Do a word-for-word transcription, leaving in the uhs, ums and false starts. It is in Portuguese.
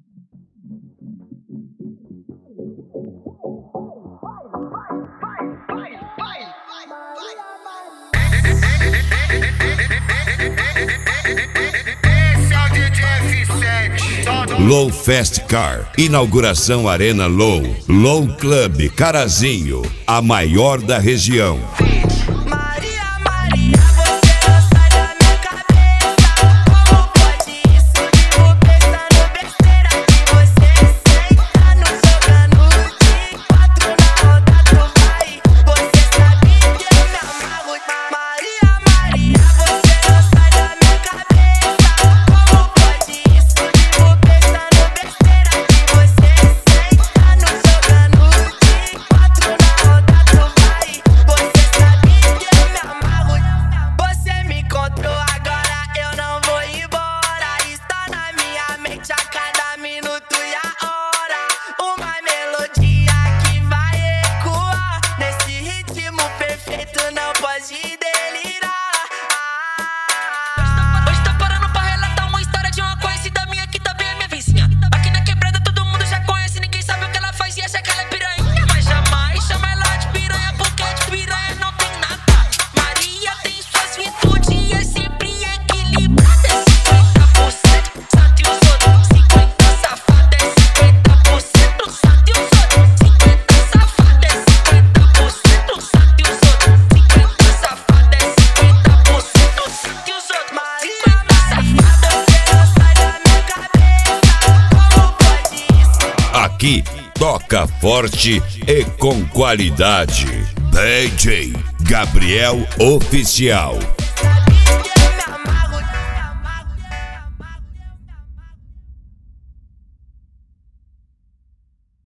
Low Fast Car, inauguração Arena Low, Low Club Carazinho, a maior da região. Aqui toca forte e com qualidade. D J Gabriel Oficial.